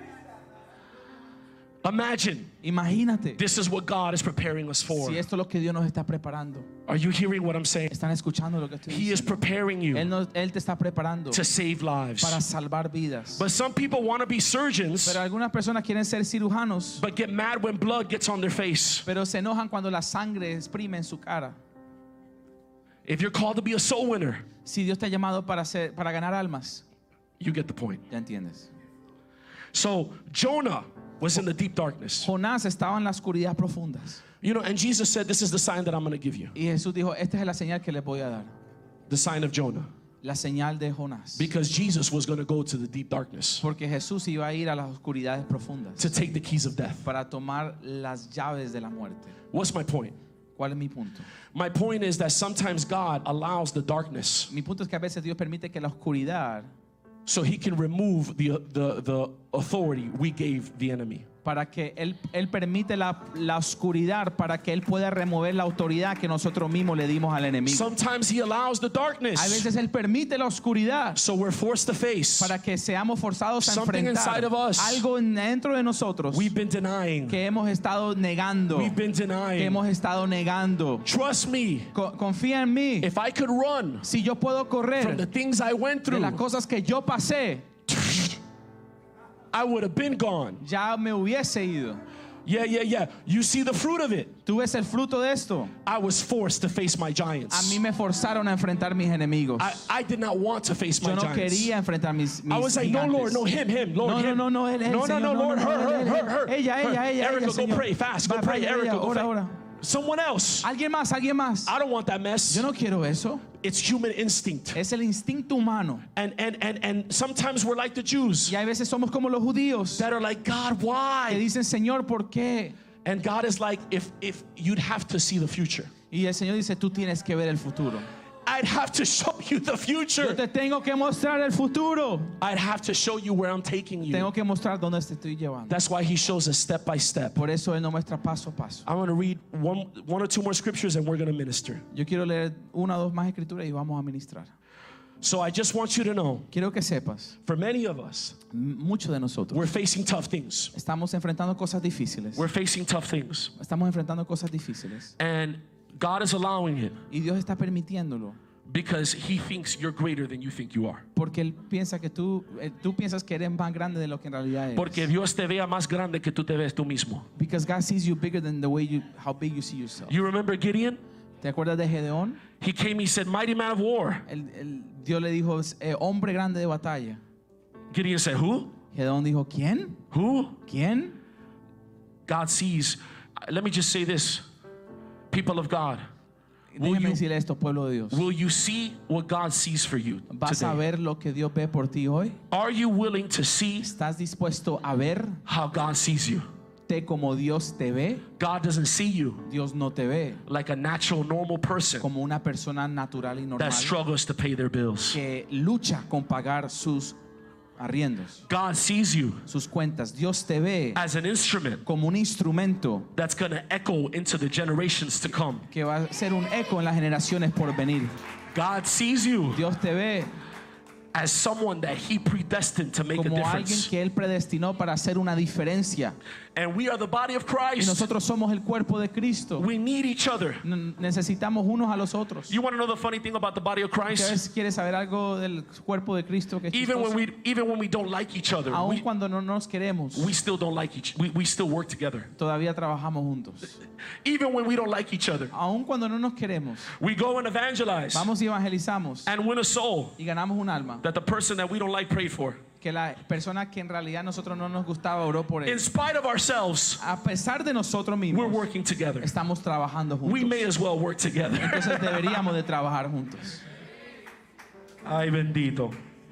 Imagine Imagínate this is what God is preparing us for. si esto es lo que Dios nos está preparando. Are you hearing what I'm saying? Están escuchando lo que estoy He is diciendo. preparing Él, you nos- Él te está preparando to save lives. para salvar vidas. But some people want to be surgeons, Pero algunas personas quieren ser cirujanos, but get mad when blood gets on their face. pero se enojan cuando la sangre exprime en su cara. If you're called to be a soul winner, Si Dios te ha llamado para, ser, para ganar almas, you get the point. ya entiendes. So Jonah was in the deep darkness. Jonás estaba en la oscuridad profunda. You know, and Jesus said, this is the sign that I'm going to give you. Y Jesús dijo, esta es la señal que les voy a dar. The sign of Jonah. La señal de Jonás. Because Jesus was going to go to the deep darkness Porque Jesús iba a ir a las oscuridades profundas to take the keys of death. para tomar las llaves de la muerte. What's my point? ¿Cuál es mi punto? My point is that sometimes God allows the darkness Mi punto es que a veces Dios permite que la oscuridad, so he can remove the, the, the authority we gave the enemy. para que Él, él permite la, la oscuridad para que Él pueda remover la autoridad que nosotros mismos le dimos al enemigo. Sometimes he allows the A darkness. veces Él permite la oscuridad So we're forced to face. para que seamos forzados a Something enfrentar inside of us. algo en- dentro de nosotros We've been denying. que hemos estado negando, We've been que denying. hemos estado negando. Trust me. Co- confía en mí. If I could run Si yo puedo from the correr things I went de through, las cosas que yo pasé, I would have been gone. ya me hubiese ido. Yeah, yeah, yeah. You see the fruit of it. Tú ves el fruto de esto. I was forced to face my A giants. mí me forzaron a enfrentar mis enemigos. I, I did not want to face my Yo no giants. quería enfrentar mis, mis I was like, no, gigantes. Lord, no, him, him, Lord, No, no, him. no, no, él, él, no, no, Señor, no, Lord, her, él, her, él, her, her. Ella, her. ella, ella, Erica, ella, go Señor. pray fast. Go Va, pray, vaya, Erica, vaya, go ora, pray. ora. Someone else. Alguien más, alguien más. I don't want that mess. Yo no quiero eso. It's human instinct. Es el instinto humano. And, and, and, and sometimes we're like the Jews Y hay veces somos como los judíos that are like, God, que why? dicen, Señor, ¿por qué? And God is like, if, if you'd have to see the future, Y el Señor dice, tú tienes que ver el futuro. I'd have to show you the Yo future. te tengo que mostrar el futuro. I'd have to show you where I'm taking you. Tengo que mostrar dónde te estoy llevando. That's why he shows us step by step. Por eso Él nos muestra paso a paso. I'm going to read one, one or two more scriptures and we're going to minister. Yo quiero leer una o dos más escrituras y vamos a ministrar. So I just want you to know, Quiero que sepas, for many of us, m- muchos de nosotros we're facing tough things. estamos enfrentando cosas difíciles. We're facing tough things. Estamos enfrentando cosas difíciles. And God is allowing it Y Dios está permitiéndolo because he thinks you're greater than you think you are. porque Él piensa que tú, eh, tú piensas que eres más grande de lo que en realidad eres. Porque Dios te vea más grande que tú te ves tú mismo. Because God sees you bigger than the way you, how big you see yourself. You remember Gideon? ¿Te acuerdas de Gedeón? He came, he said, mighty man of war. El, el- Dios le dijo, eh, hombre grande de batalla. Gideon said, who? Gedeón dijo, ¿quién? Who? ¿Quién? God sees. Let me just say this. People of God, will Déjeme you, decirle esto, pueblo de Dios. will you see what God sees for you ¿Vas a today? ver lo que Dios ve por ti hoy? Are you willing to see ¿Estás dispuesto a ver how God sees you? te como Dios te ve? God doesn't see you Dios no te ve like a natural, normal person como una persona natural y normal that struggles to pay their bills. que lucha con pagar sus arriendos, God sees you sus cuentas. Dios te ve as an instrument como un instrumento that's going to echo into the generations to come. que va a ser un eco en las generaciones por venir. God sees you Dios te ve as someone that he predestined to make a como alguien difference. que Él predestinó para hacer una diferencia. And we are the body of Y Christ. nosotros somos el cuerpo de Cristo. We need each other. N- Necesitamos unos a los otros. You want to know the funny thing about the body of Christ? ¿Ustedes quieren saber algo del cuerpo de Cristo que es Even when chistoso? we even when we don't like each other, Aun we, cuando no nos queremos, we still don't like each we, we still work together. todavía trabajamos juntos. Even when we don't like each other, Aun cuando no nos queremos, we go and evangelize vamos y evangelizamos and win a soul y ganamos un alma that the person that we don't like prayed for. que la persona que en realidad nosotros no nos gustaba oró por In él. spite of ourselves, A pesar de nosotros we're mismos, working together. estamos trabajando We may juntos. as well work together. Entonces deberíamos de trabajar juntos. Ay bendito.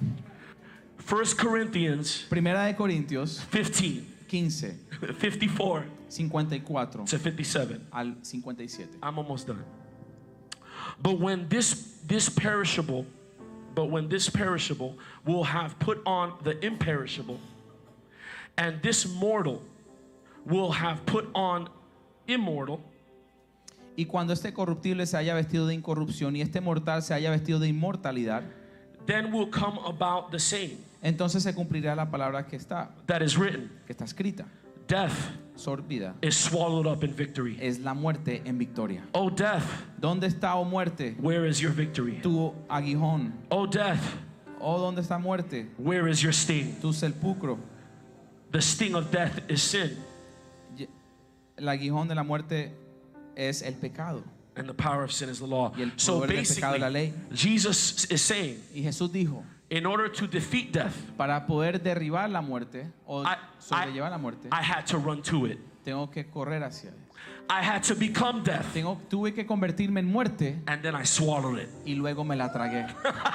First Corinthians Primera de Corintios fifteen, quince, fifty-four cincuenta y cuatro to fifty-seven. al cincuenta y siete. I'm almost done. But when this this perishable, but when this perishable will have put on the imperishable, and this mortal will have put on immortal, Y cuando este corruptible se haya vestido de incorrupción y este mortal se haya vestido de inmortalidad, then will come about the same entonces se cumplirá la palabra que está, that is written. que está escrita. Death Sorbida is swallowed up in victory. es la muerte en victoria. Oh death, ¿Dónde está, oh muerte, where is your victory? tu aguijón? Oh death, ¿Oh dónde está muerte, where is your sting? tu sepulcro? The sting of death is sin, Y- El aguijón de la muerte es el pecado. and the power of sin is the law. Y el So poder del pecado es la basically, ley. Jesus is saying, Y Jesús dijo, in order to defeat death, para poder derribar la muerte o I, sobrellevar la muerte, I, I had to run to it. tengo que correr hacia él. I had to become death, Tengo, tuve que convertirme en muerte and then I swallowed it. y luego me la tragué.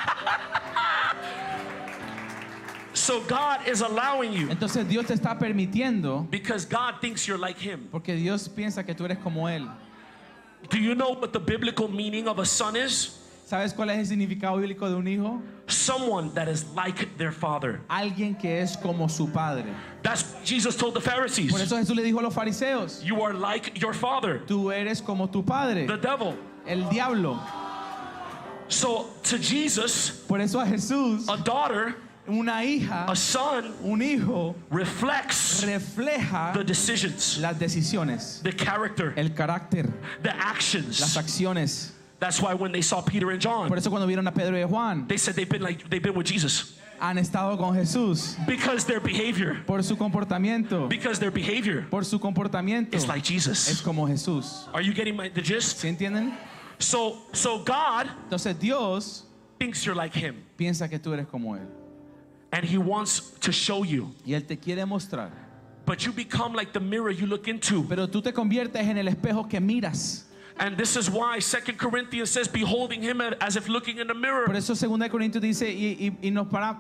So God is allowing you Entonces Dios te está permitiendo because God thinks you're like Him. porque Dios piensa que tú eres como Él. Do you know what the biblical meaning of a son is? ¿Sabes cuál es el significado bíblico de un hijo? Someone that is like their father. Alguien que es como su padre. That's what Jesus told the Por Pharisees. eso Jesús le dijo a los fariseos, You are like your father, tú eres como tu padre, the devil. el diablo. So to Jesus, Por eso a Jesús, a daughter, una hija, a son un hijo, reflects refleja the decisions, las decisiones, the character, el carácter, the las actions. acciones. That's why when they saw Peter and John, Por eso cuando vieron a Pedro y a Juan, they said they've been like they've been with Jesus han estado con Jesús because their behavior, por su comportamiento, because their behavior por su comportamiento is like es Jesus. como Jesús. Are you getting my, the gist? ¿Sí entienden? So so God Entonces Dios thinks you're like Him, piensa que tú eres como Él and He wants to show you, y Él te quiere mostrar, but you become like the mirror you look into. pero tú te conviertes en el espejo que miras. And this is why Second Corinthians says, beholding Him as if looking in a Por mirror, eso segunda de Corintios dice y, y, y nos para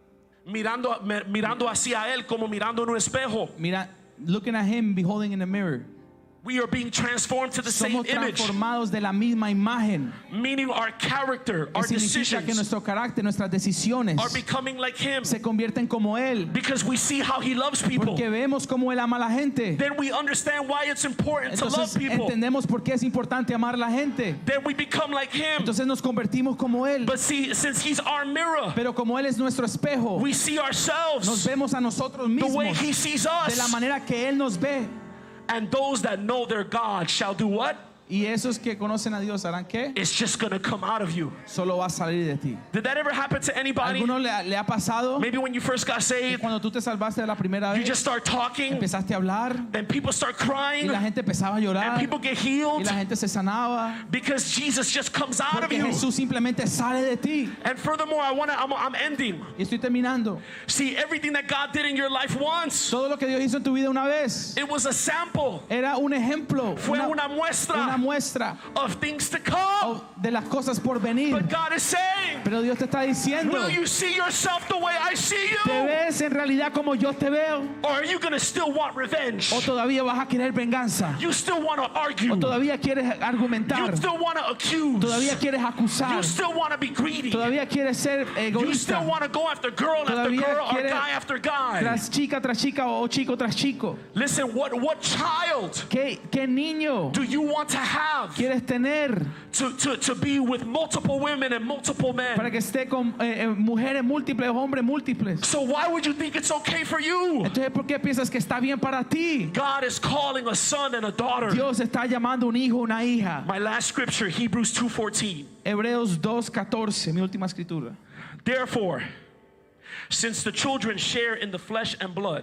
mirando me- mirando hacia Él como mirando en un espejo. mira, looking at Him, beholding in the mirror. We are being transformed to the same Somos image, transformados de la misma imagen. meaning our character, Que our significa que decisions nuestro carácter, nuestras decisiones are becoming like Him se convierten como Él, because we see how He loves people. porque vemos cómo Él ama a la gente. Then we understand why it's important to love Entonces people. entendemos por qué es importante amar a la gente. Then we become like Him. Entonces nos convertimos como Él. But see, since He's our mirror, Pero como Él es nuestro espejo, we see nos ourselves vemos a nosotros the mismos way He sees de la us. manera que Él nos ve. And those that know their God shall do what? Y esos que conocen a Dios harán qué? It's just going to come out of you. Solo va a salir de ti. Did that ever happen to anybody? ¿Alguno le, ha- le ha pasado Maybe when you first got que saved, cuando tú te salvaste de la primera you vez, just start talking, empezaste a hablar and people start y crying, la gente empezaba a and llorar people get y healed la gente se sanaba because Jesus just comes out of porque you. Jesús simplemente sale de ti? And furthermore, I want to, I'm, I'm ending. Y estoy terminando. See, everything that God did in your life once, Todo lo que Dios hizo en tu vida una vez it was a sample, era un ejemplo, fue una, una una muestra muestra of things to come. o- de las cosas por venir. But God is saying, Pero Dios te está diciendo, will you see yourself the way I see ¿te you? ves en realidad como yo te veo? Or are you going to still want revenge? ¿O todavía vas a querer venganza? You still want to argue. ¿O todavía quieres argumentar? You still want to accuse. ¿Todavía quieres acusar? You still want to be greedy. ¿Todavía quieres ser You still egoísta? want to go after girl after Todavía girl or quiere- guy after guy. Tras chica tras chica o chico tras chico. Listen, what, what child ¿Qué, qué niño do you want to have quieres tener to, to, to be with multiple women and multiple men? para que esté con eh, eh, mujeres múltiples, hombres múltiples? So why would you think it's okay for you? Entonces, ¿por qué piensas que está bien para ti? God is calling a son and a daughter. Dios está llamando un hijo, una hija. My last scripture, Hebrews two fourteen. Hebreos dos catorce, mi última escritura. Therefore, since the children share in the flesh and blood,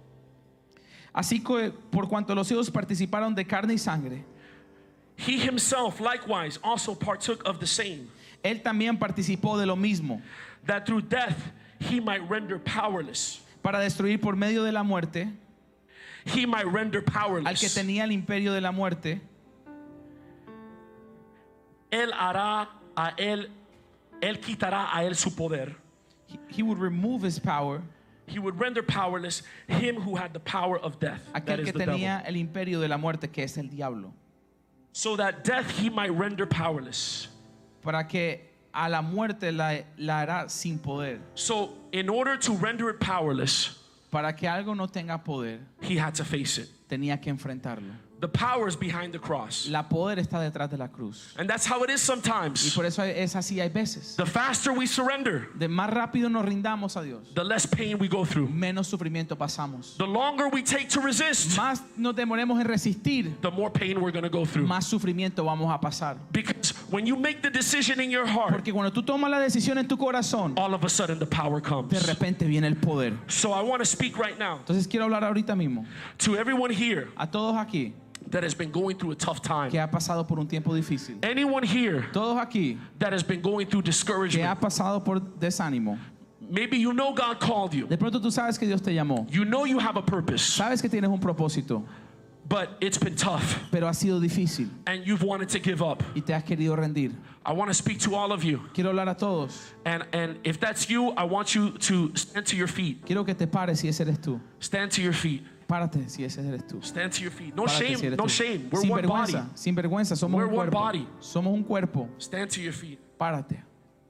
Así que por cuanto los hijos participaron de carne y sangre, he himself likewise also partook of the same, él también participó de lo mismo, that through death he might render powerless. para destruir por medio de la muerte He might render al que powerless. tenía el imperio de la muerte. Él hará a él, él quitará a él su poder. He, he would remove his power, He would render powerless him who had the power of death, that aquel is que the devil. tenía el imperio de la muerte, que es el diablo, So that death he might render powerless. para que a la muerte la, la hará sin poder. So in order to render it powerless, Para que algo no tenga poder, he had to face it. tenía que enfrentarlo. The power is behind the cross. La poder está detrás de la cruz. And that's how it is Y sometimes. por eso es así hay veces. The faster we surrender, De más rápido nos rindamos a Dios, the less pain we go through. menos sufrimiento pasamos. The longer we take to resist, Más nos demoremos en resistir, the more pain we're going to go through. más sufrimiento vamos a pasar. Because when you make the decision in your heart, Porque cuando tú tomas la decisión en tu corazón, all of a sudden the power de comes. repente viene el poder. So I want to speak right now Entonces quiero hablar ahorita mismo to everyone here a todos aquí that has been going through a tough time. que ha pasado por un tiempo difícil. Anyone here Todos aquí that has been going through que ha discouragement. pasado por desánimo. Maybe you know God called you. De pronto tú sabes que Dios te llamó. You know you have a purpose, Sabes que tienes un propósito, but it's been tough pero ha sido difícil and you've wanted to give up. y te has querido rendir. I want to speak to all of you. Quiero hablar a todos. And and if that's you, I want you to stand to your feet. Quiero que te pares si ese eres tú. Stand to your feet. Párate si ese eres tú. Stand to your feet. No Párate si shame, eres no tú. shame. We're Sin one body. vergüenza, sin vergüenza, somos We're un one cuerpo. body. Somos un cuerpo. Stand to your feet. Párate.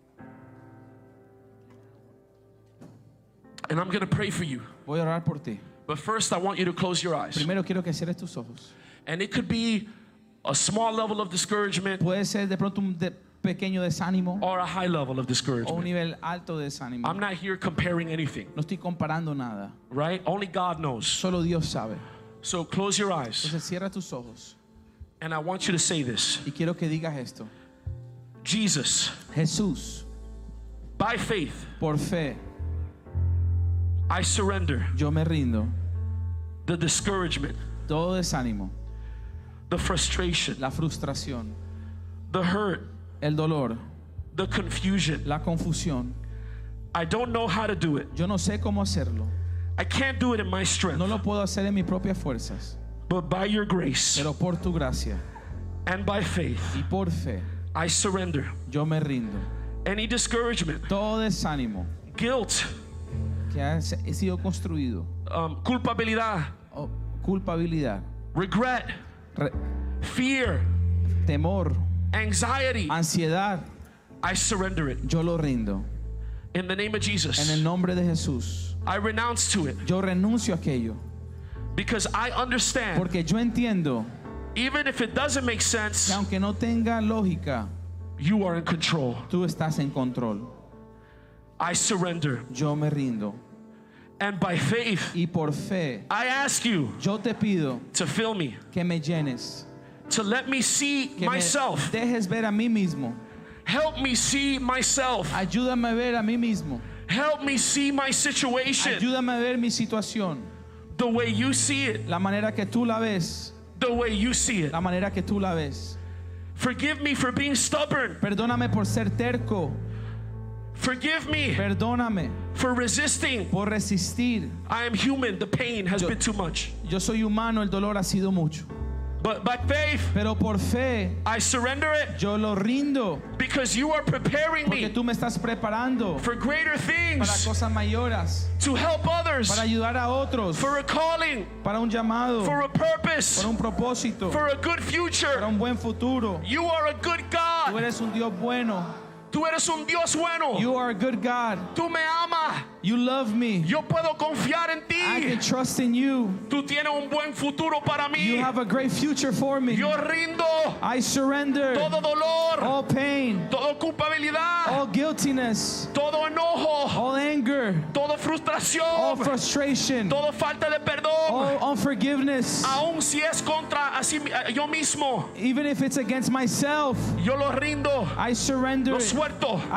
And I'm going to pray for you. Voy a orar por ti. But first, I want you to close your eyes. Primero quiero que cierres tus ojos. And it could be a small level of discouragement Puede ser de pronto un de- pequeño desánimo or a high level of o un discouragement. nivel alto de desánimo. I'm not here comparing anything, No estoy comparando nada. right? Only God knows. Solo Dios sabe. So close your eyes. Entonces cierra tus ojos And I want you to say this. y quiero que digas esto. Jesus, Jesús, by faith, por fe, I surrender yo me rindo. the discouragement, Todo desánimo, the frustration, la frustración, the hurt, el dolor, the confusion. la confusión. I don't know how to do it. Yo no sé cómo hacerlo. I can't do it in my strength, No lo puedo hacer en mis propias fuerzas. but by your grace Pero por tu gracia and by faith, y por fe, I surrender yo me rindo. any discouragement, Todo desánimo guilt, que ha se- sido construido, um, culpabilidad, o culpabilidad, regret, re- fear, temor, anxiety. ansiedad, I surrender it yo lo rindo. in the name of En el Jesus. nombre de Jesús, I renounce to it yo renuncio a aquello. because I understand, Porque yo entiendo even if it doesn't make que sense, aunque no tenga lógica, you are in control. tú estás en control. I surrender. Yo me rindo. And by faith, Y por fe, I ask you yo te pido to fill me, que me llenes, to let me see que me myself. dejes ver a mí mismo. Help me see myself. Ayúdame a ver a mí mismo. Help me see my situation Ayúdame a ver mi situación, the way you see it, la manera que tú la ves, the way you see it. la manera que tú la ves. Forgive me for being stubborn. Perdóname por ser terco. Forgive me Perdóname for resisting. por resistir. I am human. The pain has Yo- been too much. Yo soy humano, el dolor ha sido mucho. But by faith, Pero por fe, I surrender it yo lo rindo. because you are preparing Porque me tú me estás preparando for greater para things, cosas mayores, to help others, para ayudar a otros, for a calling, para un llamado, for a purpose, para un propósito, for a good para future. un buen futuro. You are a good Tú God. eres un Dios bueno. Tú eres un Dios bueno. You are a good God. Tú me amas. You love me. Yo puedo confiar en I ti. can trust in you. Tú tienes un buen futuro para You mí. have a great future for me. Yo rindo I surrender todo dolor, all pain, toda culpabilidad, all guiltiness, todo enojo, all anger, toda all frustración, frustration, toda falta de perdón, all unforgiveness. aun si es contra así mi- yo mismo. Even if it's against myself, Yo lo rindo, I surrender lo it. suelto